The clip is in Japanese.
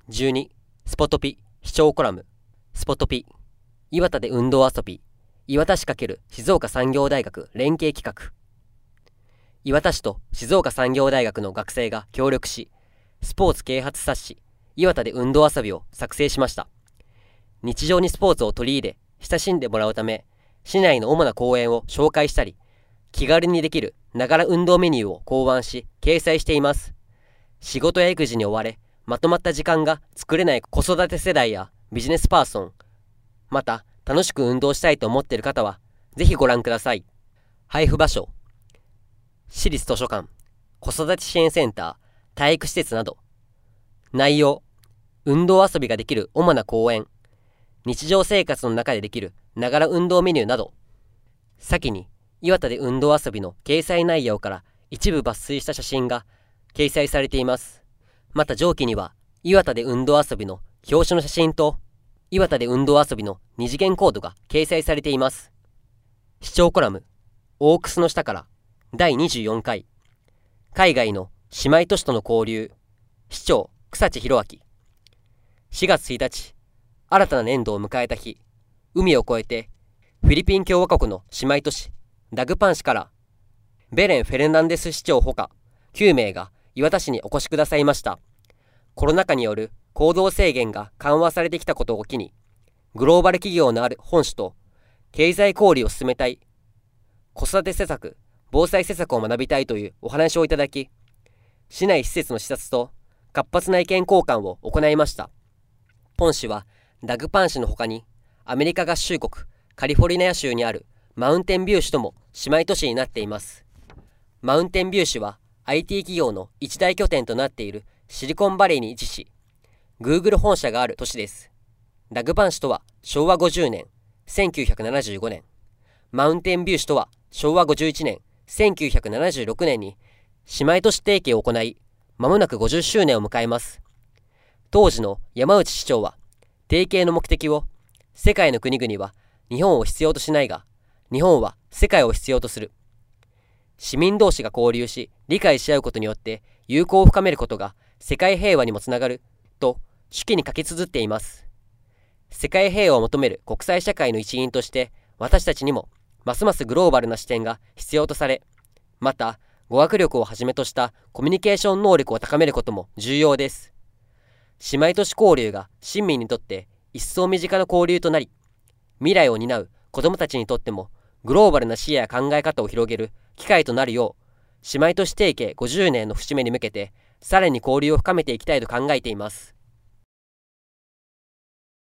12、スポトピ、視聴コラム。スポトピ、岩田で運動遊び、岩田市×静岡産業大学連携企画。岩田市と静岡産業大学の学生が協力し、スポーツ啓発冊子、岩田で運動遊びを作成しました。日常にスポーツを取り入れ、親しんでもらうため、市内の主な公園を紹介したり、気軽にできるながら運動メニューを考案し、掲載しています。仕事や育児に追われ、まとまった時間が作れない子育て世代やビジネスパーソン、また楽しく運動したいと思っている方は、ぜひご覧ください。配布場所、市立図書館、子育て支援センター、体育施設など。内容、運動遊びができる主な公園、日常生活の中でできるながら運動メニューなど。先に、岩田で運動遊びの掲載内容から一部抜粋した写真が掲載されています。また上記には、岩田で運動遊びの表紙の写真と、岩田で運動遊びの二次元コードが掲載されています。視聴コラム、オークスの下から第24回、海外の姉妹都市との交流、市長草地弘明。4月1日、新たな年度を迎えた日、海を越えてフィリピン共和国の姉妹都市ダグパン市からベレン・フェルナンデス市長ほか9名が岩田市にお越しくださいました。コロナ禍による行動制限が緩和されてきたことを機に、グローバル企業のある本市と経済交流を進めたい、子育て施策、防災施策を学びたいというお話をいただき、市内施設の視察と活発な意見交換を行いました。本市はダグパン市の他に、アメリカ合衆国カリフォルニア州にあるマウンテンビュー市とも姉妹都市になっています。マウンテンビュー市は IT 企業の一大拠点となっているシリコンバレーに位置し、Google 本社がある都市です。ダグパン市とは昭和50年、1975年、マウンテンビュー市とは昭和51年、1976年に姉妹都市提携を行い、まもなく50周年を迎えます。当時の山内市長は、提携の目的を、世界の国々は日本を必要としないが、日本は世界を必要とする。市民同士が交流し、理解し合うことによって友好を深めることが世界平和にもつながる、と手記に書き綴っています。世界平和を求める国際社会の一員として、私たちにもますますグローバルな視点が必要とされ、また語学力をはじめとしたコミュニケーション能力を高めることも重要です。姉妹都市交流が市民にとって一層身近な交流となり、未来を担う子どもたちにとってもグローバルな視野や考え方を広げる機会となるよう、姉妹都市提携50年の節目に向けてさらに交流を深めていきたいと考えています。